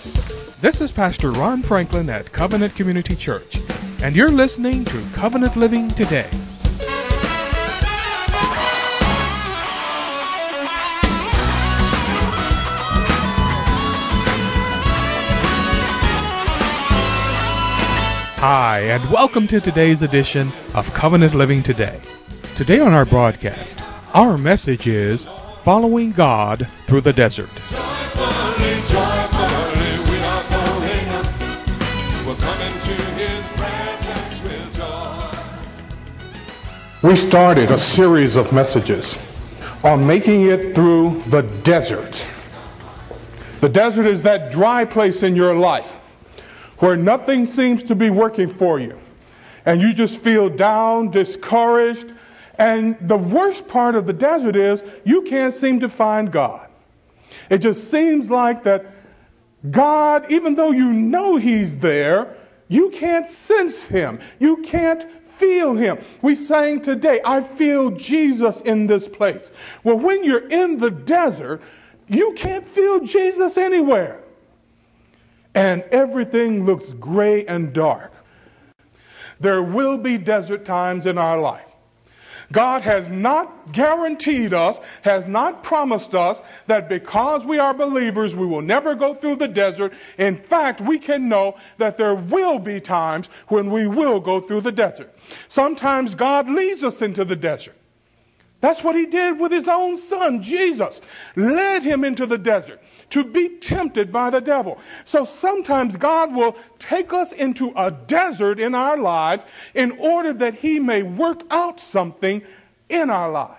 This is Pastor Ron Franklin at Covenant Community Church, and you're listening to Covenant Living Today. Hi, and welcome to today's edition of Covenant Living Today. Today on our broadcast, our message is Following God Through the Desert. Joyfully, joyfully, we are going up. We're coming to His presence with joy. We started a series of messages on making it through the desert. The desert is that dry place in your life where nothing seems to be working for you, and you just feel down, discouraged, and the worst part of the desert is you can't seem to find God. It just seems like that God, even though you know He's there, you can't sense Him. You can't feel Him. We sang today, I feel Jesus in this place. Well, when you're in the desert, you can't feel Jesus anywhere. And everything looks gray and dark. There will be desert times in our life. God has not guaranteed us, has not promised us that because we are believers, we will never go through the desert. In fact, we can know that there will be times when we will go through the desert. Sometimes God leads us into the desert. That's what He did with His own Son, Jesus. Led Him into the desert to be tempted by the devil. So sometimes God will take us into a desert in our lives in order that He may work out something in our lives.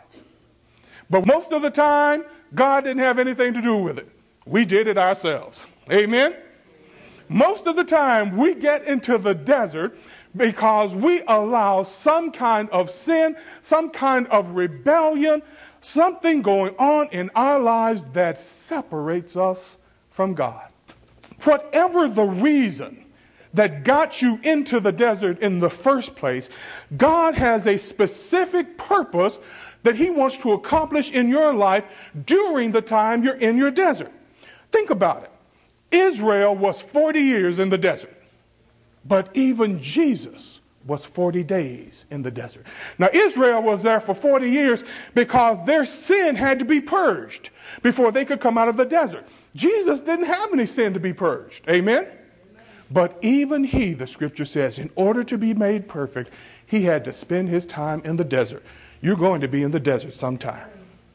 But most of the time, God didn't have anything to do with it. We did it ourselves. Amen? Most of the time, we get into the desert because we allow some kind of sin, some kind of rebellion, something going on in our lives that separates us from God. Whatever the reason that got you into the desert in the first place, God has a specific purpose that He wants to accomplish in your life during the time you're in your desert. Think about it. Israel was 40 years in the desert, but even Jesus was 40 days in the desert. Now, Israel was there for 40 years because their sin had to be purged before they could come out of the desert. Jesus didn't have any sin to be purged. Amen? But even He, the scripture says, in order to be made perfect, He had to spend His time in the desert. You're going to be in the desert sometime.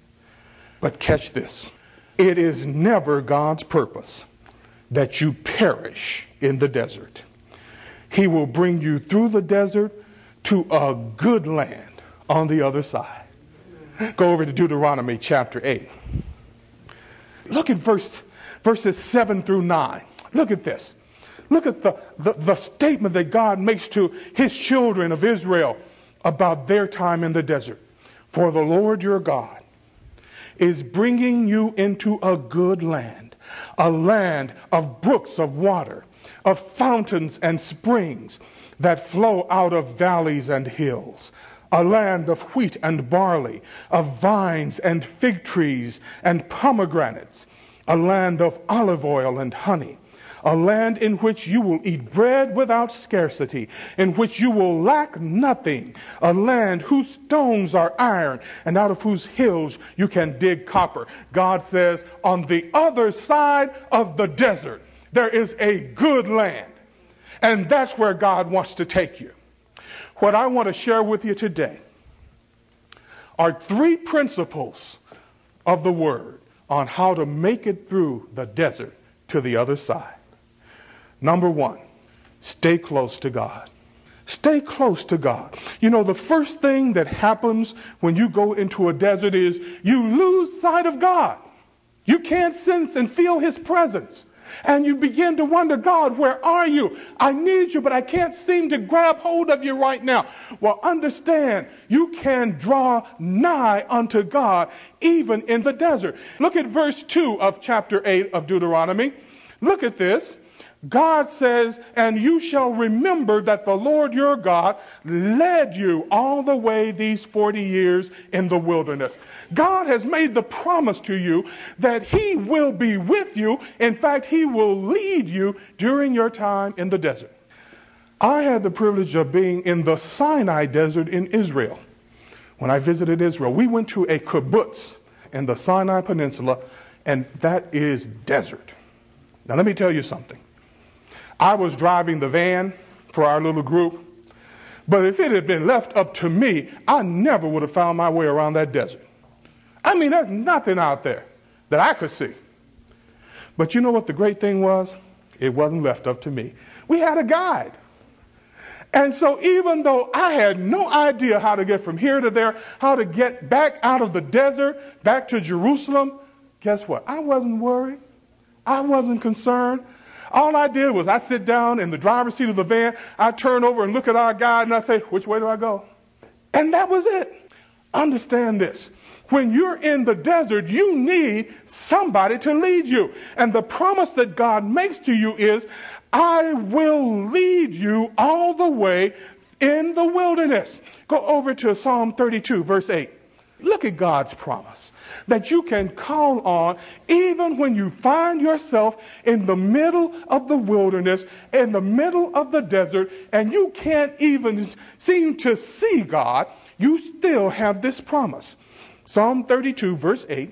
But catch this. It is never God's purpose that you perish in the desert. He will bring you through the desert to a good land on the other side. Go over to Deuteronomy chapter 8. Look at verses 7 through 9. Look at this. Look at the statement that God makes to His children of Israel about their time in the desert. For the Lord your God is bringing you into a good land, a land of brooks of water, of fountains and springs that flow out of valleys and hills, a land of wheat and barley, of vines and fig trees and pomegranates, a land of olive oil and honey, a land in which you will eat bread without scarcity, in which you will lack nothing, a land whose stones are iron and out of whose hills you can dig copper. God says, on the other side of the desert, there is a good land. And that's where God wants to take you. What I want to share with you today are 3 principles of the Word on how to make it through the desert to the other side. Number 1, stay close to God. Stay close to God. You know, the first thing that happens when you go into a desert is you lose sight of God. You can't sense and feel His presence. And you begin to wonder, God, where are you? I need you, but I can't seem to grab hold of you right now. Well, understand, you can draw nigh unto God even in the desert. Look at verse 2 of chapter 8 of Deuteronomy. Look at this. God says, and you shall remember that the Lord your God led you all the way these 40 years in the wilderness. God has made the promise to you that he will be with you. In fact, he will lead you during your time in the desert. I had the privilege of being in the Sinai desert in Israel. When I visited Israel, we went to a kibbutz in the Sinai Peninsula, and that is desert. Now, let me tell you something. I was driving the van for our little group, but if it had been left up to me, I never would have found my way around that desert. I mean, there's nothing out there that I could see. But you know what the great thing was? It wasn't left up to me. We had a guide. And so even though I had no idea how to get from here to there, how to get back out of the desert, back to Jerusalem, guess what? I wasn't worried. I wasn't concerned. All I did was I sit down in the driver's seat of the van, I turn over and look at our guide, and I say, which way do I go? And that was it. Understand this. When you're in the desert, you need somebody to lead you. And the promise that God makes to you is, I will lead you all the way in the wilderness. Go over to Psalm 32, verse 8. Look at God's promise that you can call on even when you find yourself in the middle of the wilderness, in the middle of the desert, and you can't even seem to see God. You still have this promise. Psalm 32, verse 8,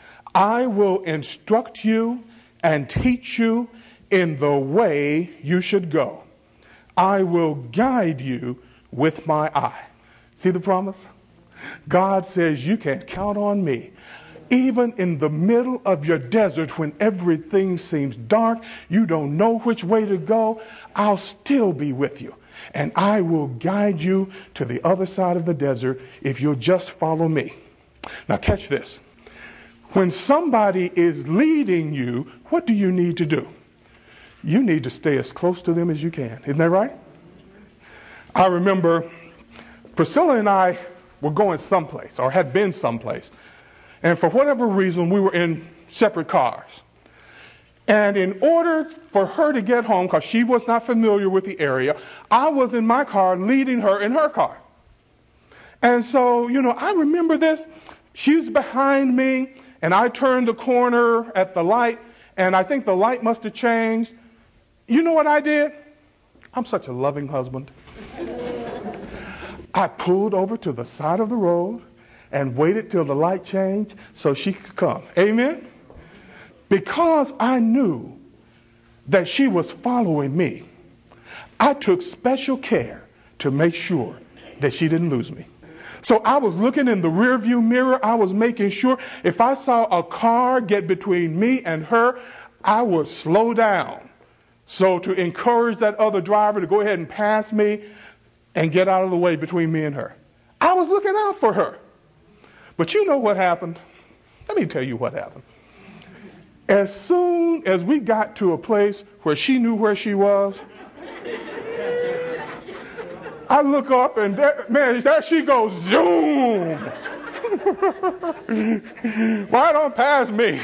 I will instruct you and teach you in the way you should go. I will guide you with my eye. See the promise? God says you can count on me. Even in the middle of your desert when everything seems dark, you don't know which way to go, I'll still be with you. And I will guide you to the other side of the desert if you'll just follow me. Now catch this. When somebody is leading you, what do you need to do? You need to stay as close to them as you can. Isn't that right? I remember Priscilla and I were going someplace or had been someplace. And for whatever reason, we were in separate cars. And in order for her to get home, because she was not familiar with the area, I was in my car leading her in her car. And so, I remember this. She was behind me, and I turned the corner at the light, and I think the light must have changed. You know what I did? I'm such a loving husband. I pulled over to the side of the road and waited till the light changed so she could come. Amen? Because I knew that she was following me, I took special care to make sure that she didn't lose me. So I was looking in the rearview mirror. I was making sure if I saw a car get between me and her, I would slow down. So to encourage that other driver to go ahead and pass me and get out of the way between me and her. I was looking out for her. But you know what happened? Let me tell you what happened. As soon as we got to a place where she knew where she was, I look up and there she goes, zoom. Why don't pass me?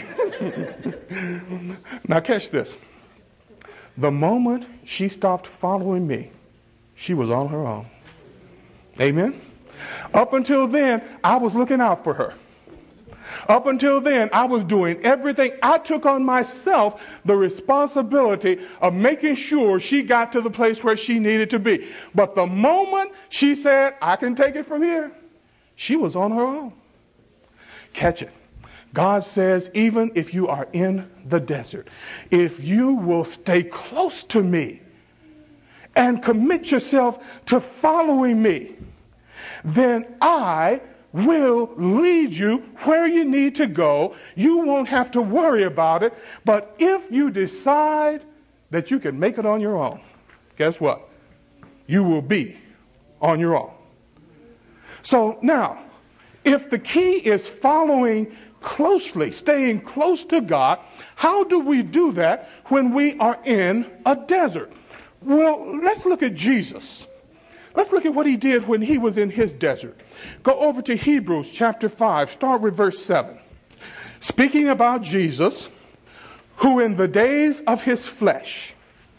Now catch this. The moment she stopped following me, she was on her own. Amen? Up until then, I was looking out for her. Up until then, I was doing everything. I took on myself the responsibility of making sure she got to the place where she needed to be. But the moment she said, I can take it from here, she was on her own. Catch it. God says, even if you are in the desert, if you will stay close to me and commit yourself to following me, then I will lead you where you need to go. You won't have to worry about it. But if you decide that you can make it on your own, guess what? You will be on your own. So now, if the key is following closely, staying close to God, how do we do that when we are in a desert? Well, let's look at Jesus. Let's look at what he did when he was in his desert. Go over to Hebrews chapter 5, start with verse 7. Speaking about Jesus, who in the days of his flesh,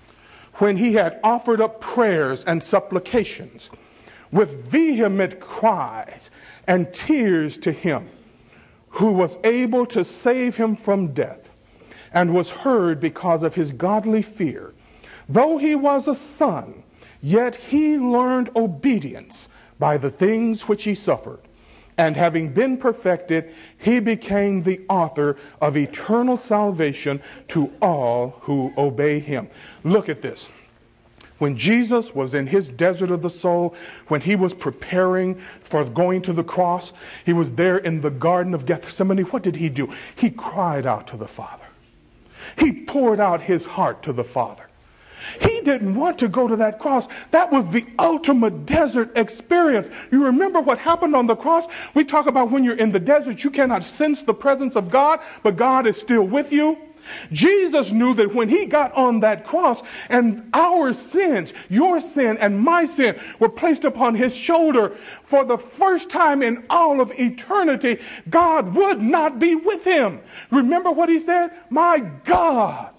when he had offered up prayers and supplications with vehement cries and tears to him who was able to save him from death, and was heard because of his godly fear. Though he was a son, yet he learned obedience by the things which he suffered. And having been perfected, he became the author of eternal salvation to all who obey him. Look at this. When Jesus was in his desert of the soul, when he was preparing for going to the cross, he was there in the Garden of Gethsemane. What did he do? He cried out to the Father. He poured out his heart to the Father. He didn't want to go to that cross. That was the ultimate desert experience. You remember what happened on the cross? We talk about when you're in the desert, you cannot sense the presence of God, but God is still with you. Jesus knew that when he got on that cross and our sins, your sin and my sin, were placed upon his shoulder, for the first time in all of eternity, God would not be with him. Remember what he said? My God,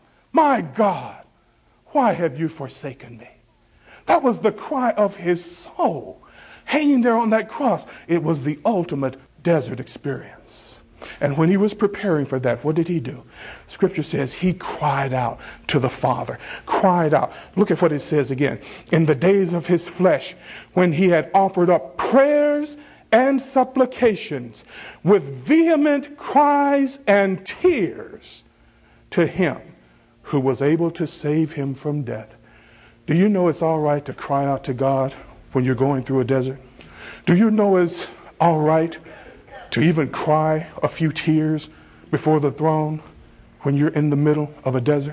why have you forsaken me? That was the cry of his soul hanging there on that cross. It was the ultimate desert experience. And when he was preparing for that, what did he do? Scripture says he cried out to the Father. Cried out. Look at what it says again. In the days of his flesh, when he had offered up prayers and supplications with vehement cries and tears to him who was able to save him from death. Do you know it's all right to cry out to God when you're going through a desert? Do you know it's all right to even cry a few tears before the throne when you're in the middle of a desert?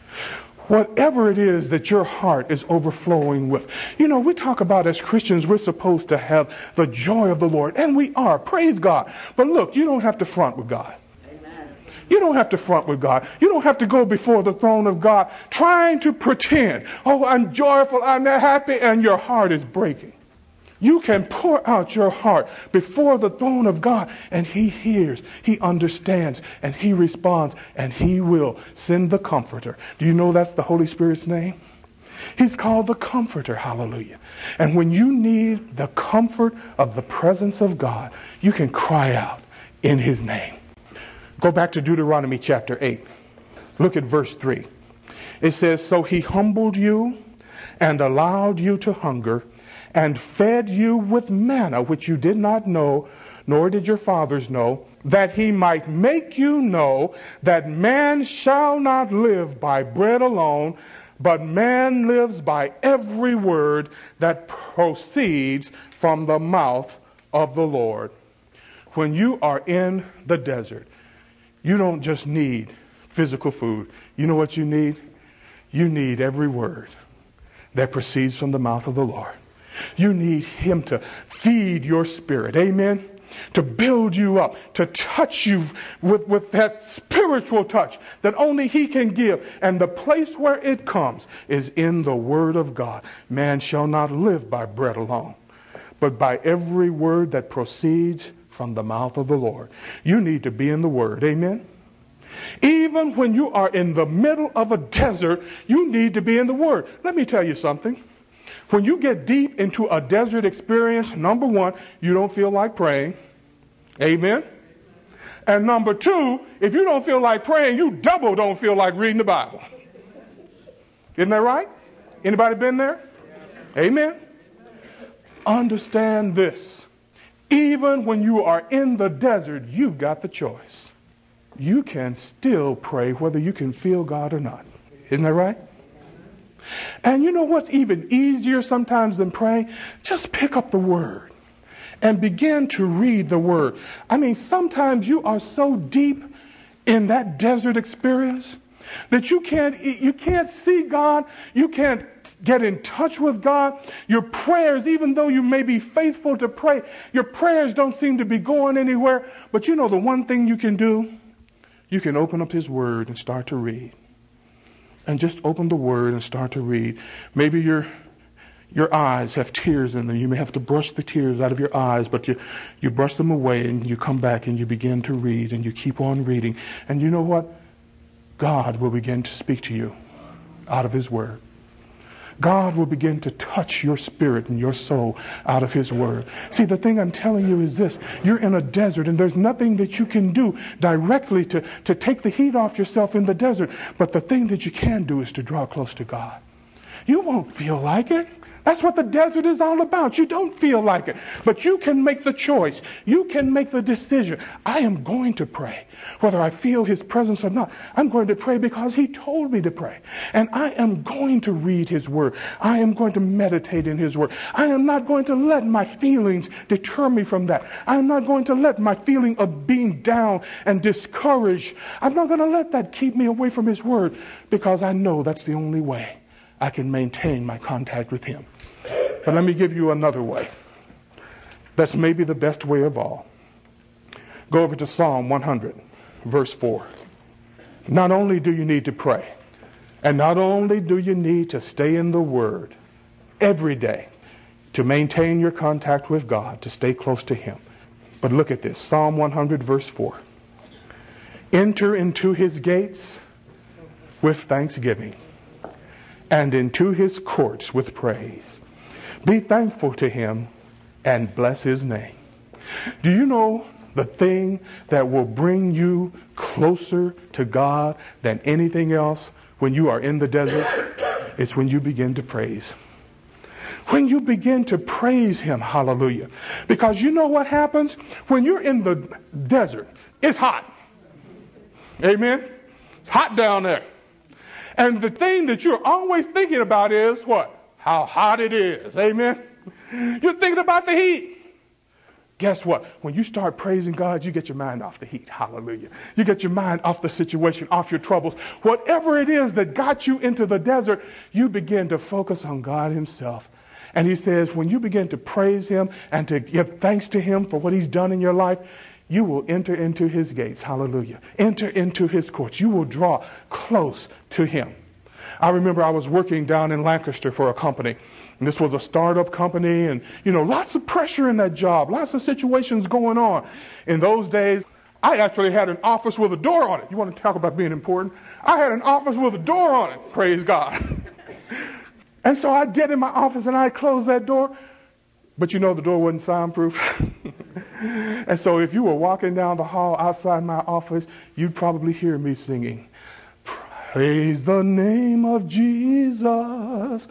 Whatever it is that your heart is overflowing with. You know, we talk about as Christians, we're supposed to have the joy of the Lord. And we are. Praise God. But look, you don't have to front with God. You don't have to front with God. You don't have to go before the throne of God trying to pretend, oh, I'm joyful, I'm happy, and your heart is breaking. You can pour out your heart before the throne of God, and he hears, he understands, and he responds, and he will send the Comforter. Do you know that's the Holy Spirit's name? He's called the Comforter, hallelujah. And when you need the comfort of the presence of God, you can cry out in his name. Go back to Deuteronomy chapter 8. Look at verse 3. It says, so he humbled you and allowed you to hunger, and fed you with manna which you did not know, nor did your fathers know, that he might make you know that man shall not live by bread alone, but man lives by every word that proceeds from the mouth of the Lord. When you are in the desert, you don't just need physical food. You know what you need? You need every word that proceeds from the mouth of the Lord. You need him to feed your spirit. Amen. To build you up, to touch you with that spiritual touch that only he can give. And the place where it comes is in the word of God. Man shall not live by bread alone, but by every word that proceeds from the mouth of the Lord. You need to be in the word. Amen. Even when you are in the middle of a desert, you need to be in the word. Let me tell you something. When you get deep into a desert experience, number one, you don't feel like praying. Amen. And number two, if you don't feel like praying, you double don't feel like reading the Bible. Isn't that right? Anybody been there? Amen. Understand this. Even when you are in the desert, you've got the choice. You can still pray whether you can feel God or not. Isn't that right? And you know what's even easier sometimes than praying? Just pick up the word and begin to read the word. I mean, sometimes you are so deep in that desert experience that you can't see God. You can't get in touch with God. Your prayers, even though you may be faithful to pray, your prayers don't seem to be going anywhere. But you know the one thing you can do? You can open up his word and start to read. And just open the word and start to read. Maybe your eyes have tears in them. You may have to brush the tears out of your eyes, but you brush them away and you come back and you begin to read and you keep on reading. And you know what? God will begin to speak to you out of his word. God will begin to touch your spirit and your soul out of his word. See, the thing I'm telling you is this. You're in a desert and there's nothing that you can do directly to take the heat off yourself in the desert. But the thing that you can do is to draw close to God. You won't feel like it. That's what the desert is all about. You don't feel like it. But you can make the choice. You can make the decision. I am going to pray. Whether I feel his presence or not, I'm going to pray because he told me to pray. And I am going to read his word. I am going to meditate in his word. I am not going to let my feelings deter me from that. I am not going to let my feeling of being down and discouraged, I'm not going to let that keep me away from his word, because I know that's the only way I can maintain my contact with him. But let me give you another way. That's maybe the best way of all. Go over to Psalm 100, verse 4. Not only do you need to pray, and not only do you need to stay in the Word every day to maintain your contact with God, to stay close to him. But look at this, Psalm 100, verse 4. Enter into his gates with thanksgiving, and into his courts with praise. Be thankful to him and bless his name. Do you know the thing that will bring you closer to God than anything else when you are in the desert? It's when you begin to praise. When you begin to praise him, hallelujah. Because you know what happens? When you're in the desert, it's hot. Amen? It's hot down there. And the thing that you're always thinking about is what? How hot it is. Amen? You're thinking about the heat. Guess what? When you start praising God, you get your mind off the heat. Hallelujah. You get your mind off the situation, off your troubles. Whatever it is that got you into the desert, you begin to focus on God himself. And he says, when you begin to praise him and to give thanks to him for what he's done in your life, you will enter into his gates. Hallelujah. Enter into his courts. You will draw close to him. I remember I was working down in Lancaster for a company. And this was a startup company, and, lots of pressure in that job, lots of situations going on. In those days, I actually had an office with a door on it. You want to talk about being important? I had an office with a door on it, praise God. And so I'd get in my office and I'd close that door. But the door wasn't soundproof. And so if you were walking down the hall outside my office, you'd probably hear me singing, praise the name of Jesus.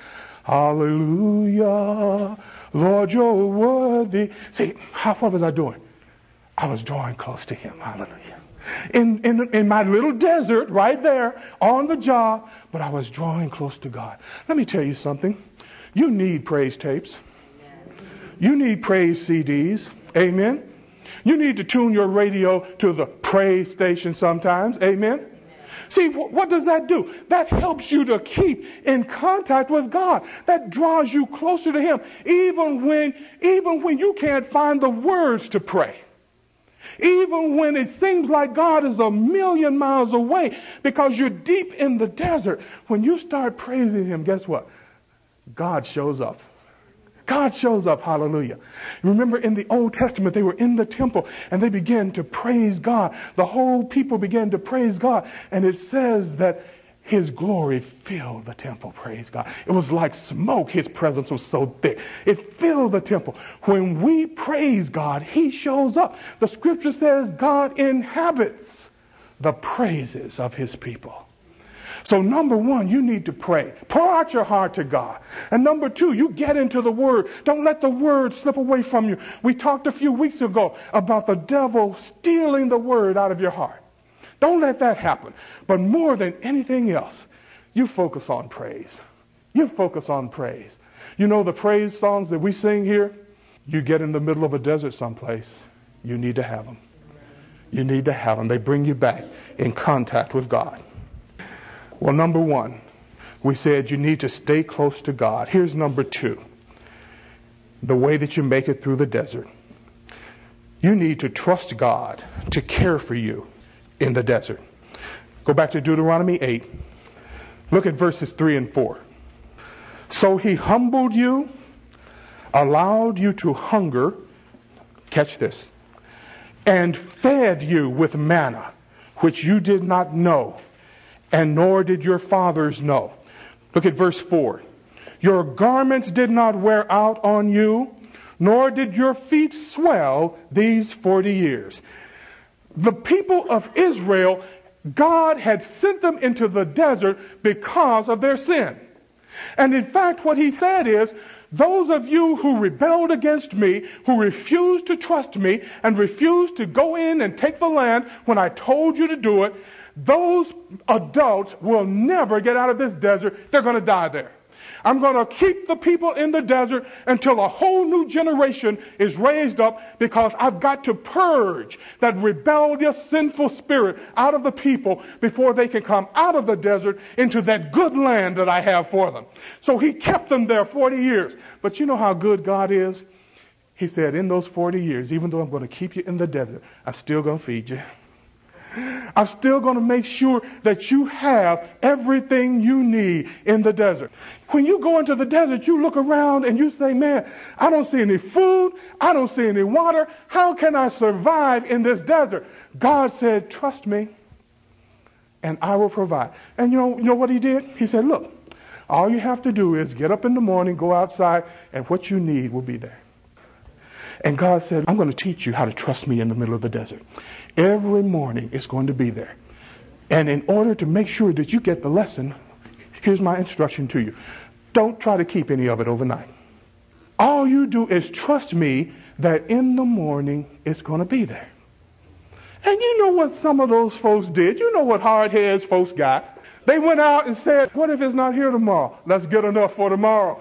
Hallelujah. Lord, you're worthy. See, how far was I doing? I was drawing close to him. Hallelujah. In my little desert right there on the job, but I was drawing close to God. Let me tell you something. You need praise tapes. You need praise CDs. Amen. You need to tune your radio to the praise station sometimes. Amen. See, what does that do? That helps you to keep in contact with God. That draws you closer to him, even when you can't find the words to pray. Even when it seems like God is a million miles away because you're deep in the desert. When you start praising him, guess what? God shows up. God shows up. Hallelujah. Remember in the Old Testament, they were in the temple and they began to praise God. The whole people began to praise God. And it says that his glory filled the temple. Praise God. It was like smoke. His presence was so thick. It filled the temple. When we praise God, he shows up. The scripture says God inhabits the praises of his people. So number one, you need to pray. Pour out your heart to God. And number two, you get into the Word. Don't let the Word slip away from you. We talked a few weeks ago about the devil stealing the Word out of your heart. Don't let that happen. But more than anything else, you focus on praise. You focus on praise. The praise songs that we sing here, you get in the middle of a desert someplace, you need to have them. You need to have them. They bring you back in contact with God. Well, number one, we said you need to stay close to God. Here's number two, the way that you make it through the desert. You need to trust God to care for you in the desert. Go back to Deuteronomy 8. Look at verses 3 and 4. So he humbled you, allowed you to hunger, catch this, and fed you with manna, which you did not know, and nor did your fathers know. Look at verse 4. Your garments did not wear out on you, nor did your feet swell these 40 years. The people of Israel, God had sent them into the desert because of their sin. And in fact, what he said is, those of you who rebelled against me, who refused to trust me, and refused to go in and take the land when I told you to do it, those adults will never get out of this desert. They're going to die there. I'm going to keep the people in the desert until a whole new generation is raised up, because I've got to purge that rebellious, sinful spirit out of the people before they can come out of the desert into that good land that I have for them. So he kept them there 40 years. But you know how good God is? He said, in those 40 years, even though I'm going to keep you in the desert, I'm still going to feed you. I'm still going to make sure that you have everything you need in the desert. When you go into the desert, you look around and you say, man, I don't see any food. I don't see any water. How can I survive in this desert? God said, trust me, and I will provide. And you know what he did? He said, look, all you have to do is get up in the morning, go outside, and what you need will be there. And God said, I'm going to teach you how to trust me in the middle of the desert. Every morning it's going to be there. And in order to make sure that you get the lesson, here's my instruction to you. Don't try to keep any of it overnight. All you do is trust me that in the morning it's going to be there. And you know what some of those folks did? You know what hard-headed folks got? They went out and said, what if it's not here tomorrow? Let's get enough for tomorrow.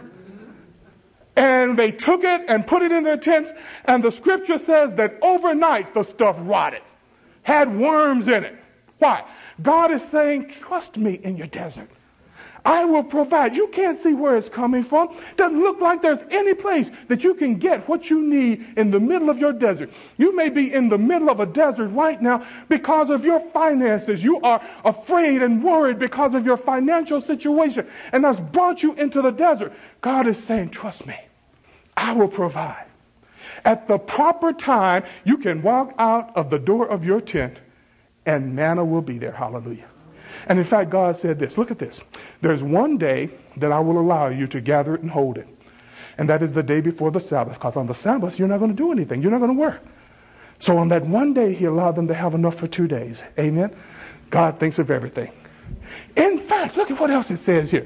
And they took it and put it in their tents, and the scripture says that overnight the stuff rotted, had worms in it. Why? God is saying, trust me in your desert. I will provide. You can't see where it's coming from. Doesn't look like there's any place that you can get what you need in the middle of your desert. You may be in the middle of a desert right now because of your finances. You are afraid and worried because of your financial situation, and that's brought you into the desert. God is saying, trust me. I will provide. At the proper time, you can walk out of the door of your tent and manna will be there. Hallelujah. And in fact, God said this. Look at this. There's one day that I will allow you to gather it and hold it. And that is the day before the Sabbath. Because on the Sabbath, you're not going to do anything. You're not going to work. So on that one day, he allowed them to have enough for 2 days. Amen. God thinks of everything. In fact, look at what else it says here.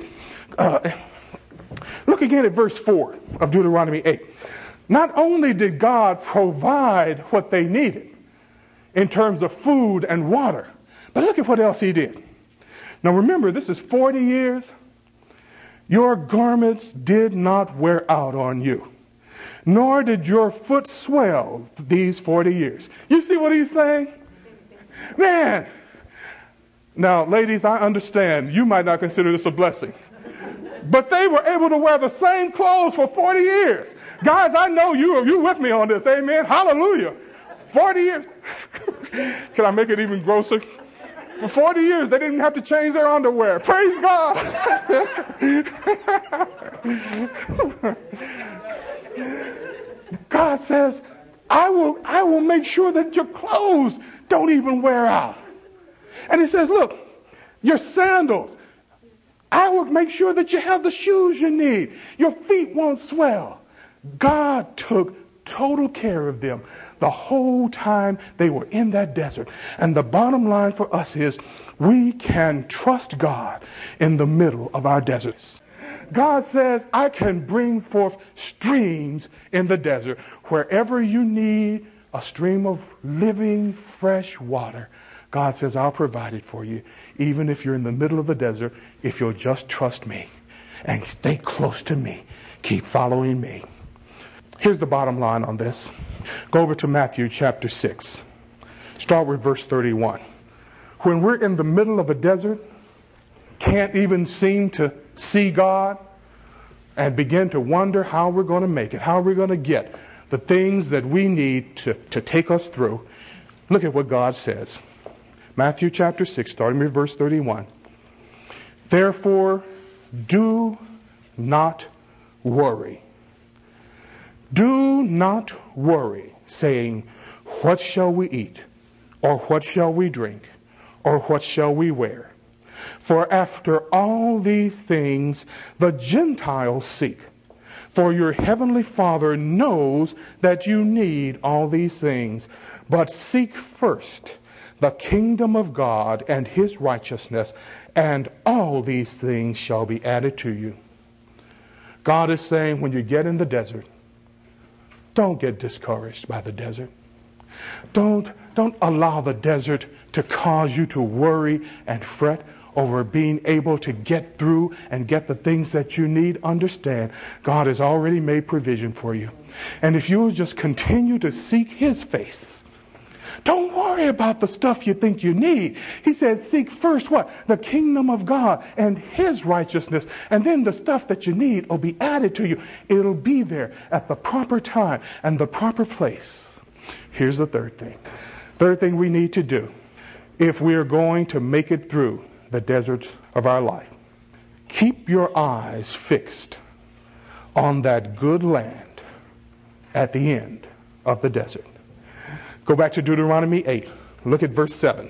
Look again at verse 4 of Deuteronomy 8. Not only did God provide what they needed in terms of food and water, but look at what else he did. Now remember, this is 40 years. Your garments did not wear out on you, nor did your foot swell these 40 years. You see what he's saying? Man. Now, ladies, I understand you might not consider this a blessing, but they were able to wear the same clothes for 40 years. Guys, I know you with me on this. Amen. Hallelujah. 40 years. Can I make it even grosser? For 40 years, they didn't have to change their underwear. Praise God. God says, I will make sure that your clothes don't even wear out. And he says, look, your sandals, I will make sure that you have the shoes you need. Your feet won't swell. God took total care of them the whole time they were in that desert. And the bottom line for us is we can trust God in the middle of our deserts. God says, I can bring forth streams in the desert. Wherever you need a stream of living, fresh water, God says, I'll provide it for you. Even if you're in the middle of the desert, if you'll just trust me and stay close to me, keep following me. Here's the bottom line on this. Go over to Matthew chapter 6. Start with verse 31. When we're in the middle of a desert, can't even seem to see God, and begin to wonder how we're going to make it, how we're going to get the things that we need to take us through, look at what God says. Matthew chapter 6, starting with verse 31. Therefore, do not worry. Do not worry, saying, what shall we eat? Or what shall we drink? Or what shall we wear? For after all these things the Gentiles seek. For your heavenly Father knows that you need all these things. But seek first the kingdom of God and his righteousness, and all these things shall be added to you. God is saying, when you get in the desert, don't get discouraged by the desert. Don't allow the desert to cause you to worry and fret over being able to get through and get the things that you need. Understand, God has already made provision for you. And if you will just continue to seek his face, don't worry about the stuff you think you need. He says, seek first what? The kingdom of God and his righteousness. And then the stuff that you need will be added to you. It'll be there at the proper time and the proper place. Here's the third thing. Third thing we need to do if we are going to make it through the desert of our life. Keep your eyes fixed on that good land at the end of the desert. Go back to Deuteronomy 8. Look at verse 7.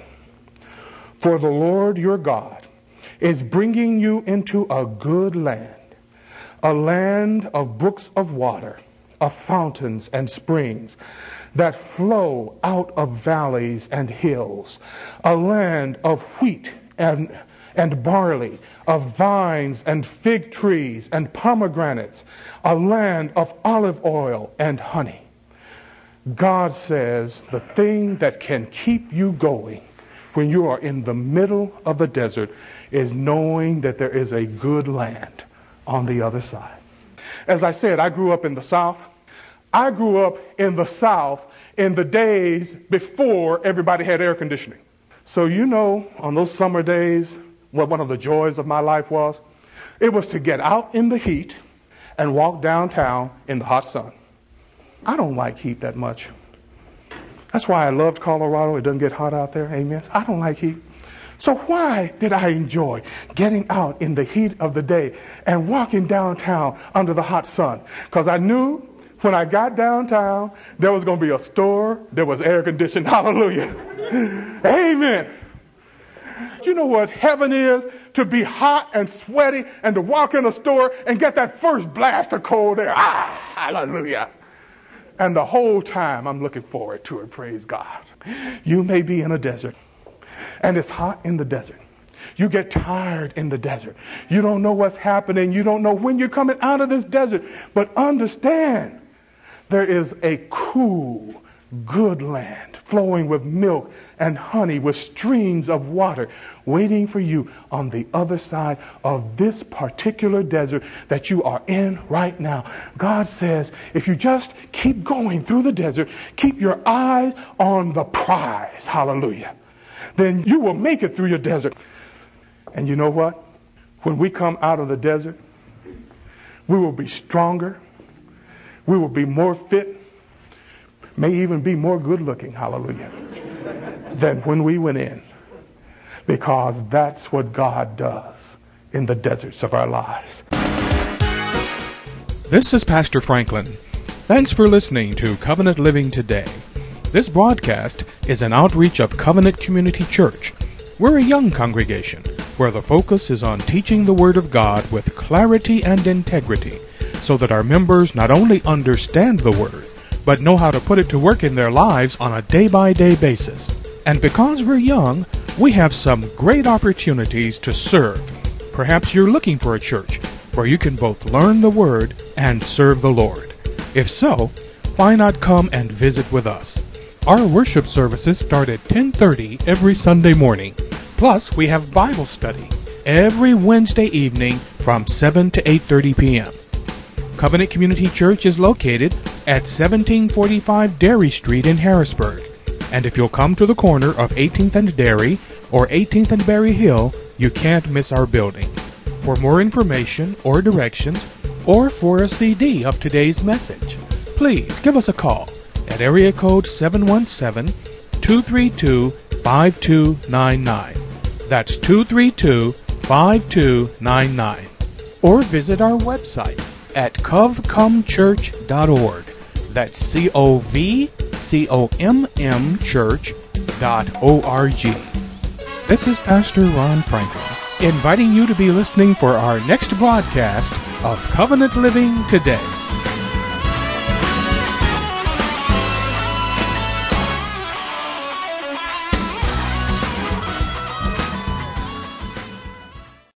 For the Lord your God is bringing you into a good land, a land of brooks of water, of fountains and springs that flow out of valleys and hills, a land of wheat and barley, of vines and fig trees and pomegranates, a land of olive oil and honey. God says the thing that can keep you going when you are in the middle of the desert is knowing that there is a good land on the other side. As I said, I grew up in the South. I grew up in the South in the days before everybody had air conditioning. So you know, on those summer days, what one of the joys of my life was? It was to get out in the heat and walk downtown in the hot sun. I don't like heat that much. That's why I loved Colorado. It doesn't get hot out there. Amen. I don't like heat. So why did I enjoy getting out in the heat of the day and walking downtown under the hot sun? Because I knew when I got downtown, there was going to be a store, there was air conditioning. Hallelujah. Amen. You know what heaven is? To be hot and sweaty and to walk in a store and get that first blast of cold air. Hallelujah. And the whole time I'm looking forward to it, praise God. You may be in a desert, and it's hot in the desert. You get tired in the desert. You don't know what's happening. You don't know when you're coming out of this desert. But understand, there is a cool, good land flowing with milk and honey, with streams of water waiting for you on the other side of this particular desert that you are in right now. God says, if you just keep going through the desert, keep your eyes on the prize, hallelujah, then you will make it through your desert. And you know what? When we come out of the desert, we will be stronger, we will be more fit, may even be more good looking, hallelujah, than when we went in. Because that's what God does in the deserts of our lives. This is Pastor Franklin. Thanks for listening to Covenant Living Today. This broadcast is an outreach of Covenant Community Church. We're a young congregation where the focus is on teaching the Word of God with clarity and integrity so that our members not only understand the Word, but know how to put it to work in their lives on a day-by-day basis. And because we're young, we have some great opportunities to serve. Perhaps you're looking for a church where you can both learn the Word and serve the Lord. If so, why not come and visit with us? Our worship services start at 10:30 every Sunday morning. Plus, we have Bible study every Wednesday evening from 7 to 8:30 p.m. Covenant Community Church is located at 1745 Dairy Street in Harrisburg. And if you'll come to the corner of 18th and Dairy or 18th and Berry Hill, you can't miss our building. For more information or directions, or for a CD of today's message, please give us a call at area code 717-232-5299. That's 232-5299. Or visit our website at covcomchurch.org. That's COVCOMM church.org. This is Pastor Ron Franklin. inviting you to be listening for our next broadcast of Covenant Living Today.